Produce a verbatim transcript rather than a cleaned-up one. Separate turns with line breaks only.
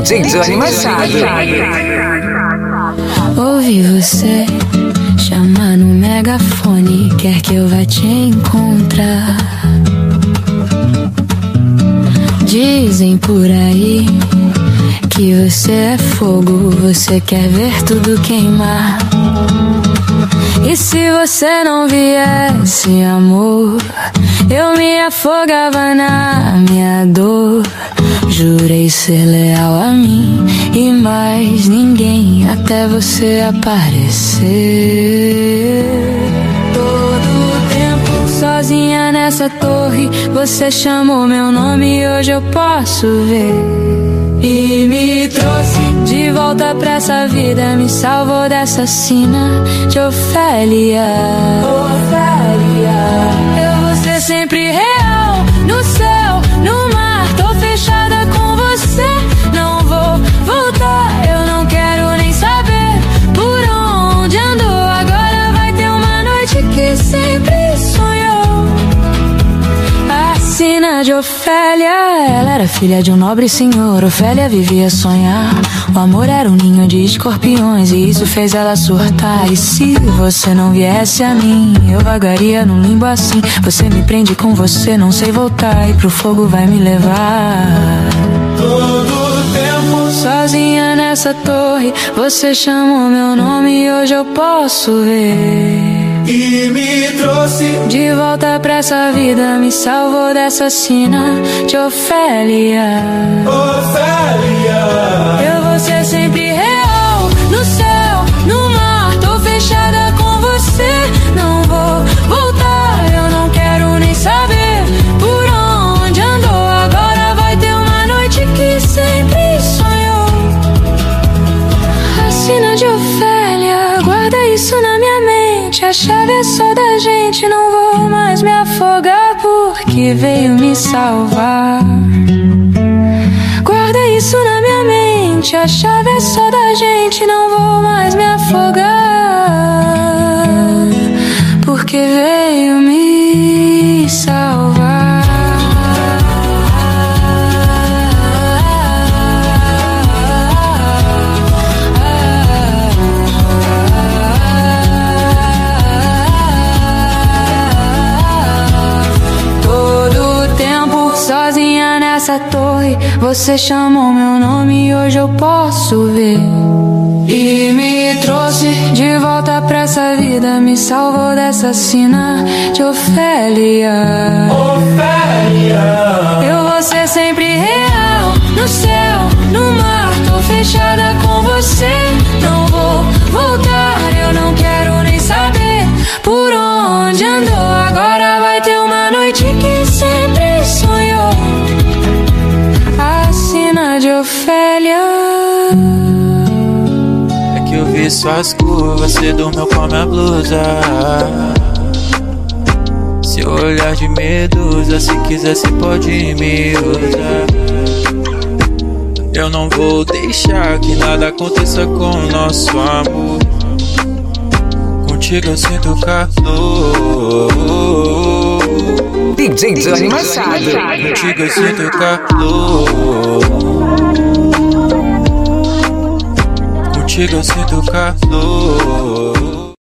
D J Johnny Machado.
Ouvi você chamar no megafone, quer que eu vá te encontrar. Dizem por aí que você é fogo, você quer ver tudo queimar. E se você não viesse, amor, eu me afogava na minha dor. Jurei ser leal a mim e mais ninguém, até você aparecer. Todo tempo sozinha nessa torre, você chamou meu nome e hoje eu posso ver. E me trouxe de volta pra essa vida, me salvou dessa sina de Ofélia. Ofélia, eu vou ser sempre real, no céu, no mar, tô fechada com você, não vou voltar, eu não quero nem saber por onde andou. Agora vai ter uma noite que sempre sonhou. A sina de Ofélia, ela era filha de um nobre senhor. Ofélia vivia a sonhar, o amor era um ninho de escorpiões e isso fez ela surtar. E se você não viesse a mim, eu vagaria num limbo assim. Você me prende com você, não sei voltar, e pro fogo vai me levar.
Todo tempo
sozinha nessa torre, você chamou meu nome e hoje eu posso ver.
E me trouxe
de volta pra essa vida, me salvou dessa sina de Ofélia.
Ofélia,
eu vou ser sempre real, no céu, no mar, tô fechada com você, não vou voltar, eu não quero nem saber por onde andou. Agora vai ter uma noite que sempre sonhou. A sina de Ofélia, guarda isso na minha mente, a chave é só da gente, não vou mais me afogar porque veio me salvar. Guarda isso na minha mente, a chave é só da gente, não vou mais me afogar porque veio me salvar. Sozinha nessa torre, você chamou meu nome e hoje eu posso ver. E me trouxe de volta pra essa vida, me salvou dessa sina de Ofélia.
Ofélia,
eu vou ser sempre real, no céu, no mar, tô fechada com você, não vou voltar, eu não quero nem saber por onde andou. Agora vai ter uma noite que sempre sonhou. A sina de Ofélia.
É que eu vi suas curvas, você dormiu com a minha blusa. Seu olhar de medusa, se quiser cê pode me usar. Eu não vou deixar que nada aconteça com o nosso amor. Contigo eu sinto calor.
D J Johnny Machado.
Contigo eu sinto calor. Contigo eu sinto calor.